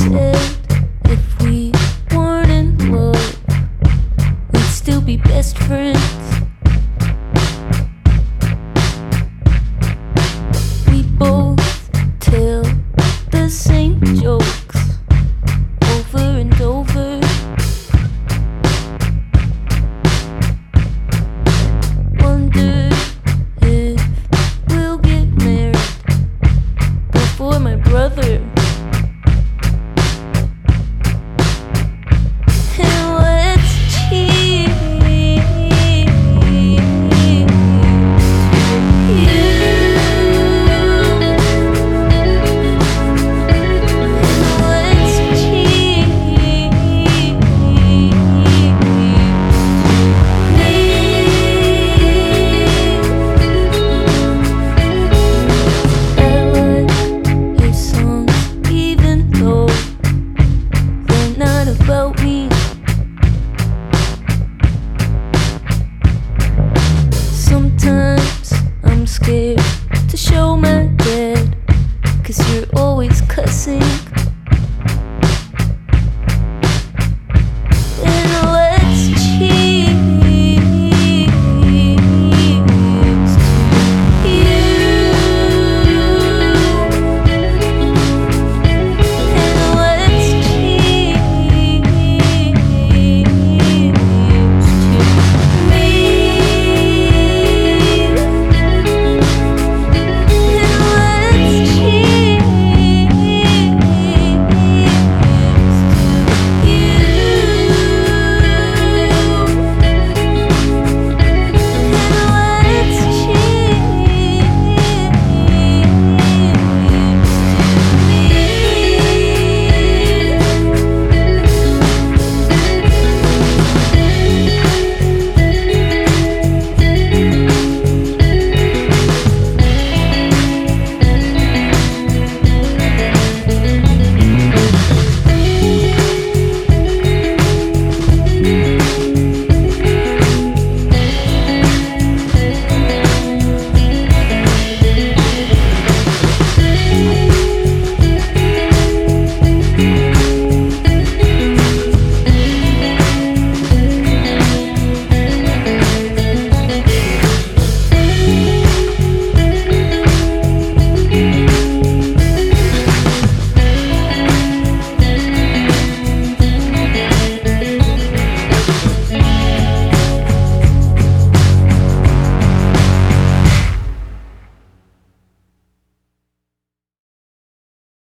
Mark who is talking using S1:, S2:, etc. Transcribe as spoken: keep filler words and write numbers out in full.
S1: said if we weren't in love, we'd still be best friends. We both tell the same jokes over and over. Wonder if we'll get married before my brother. And let's cheer. About me, sometimes I'm scared to show my dad, 'cause you're always cussing.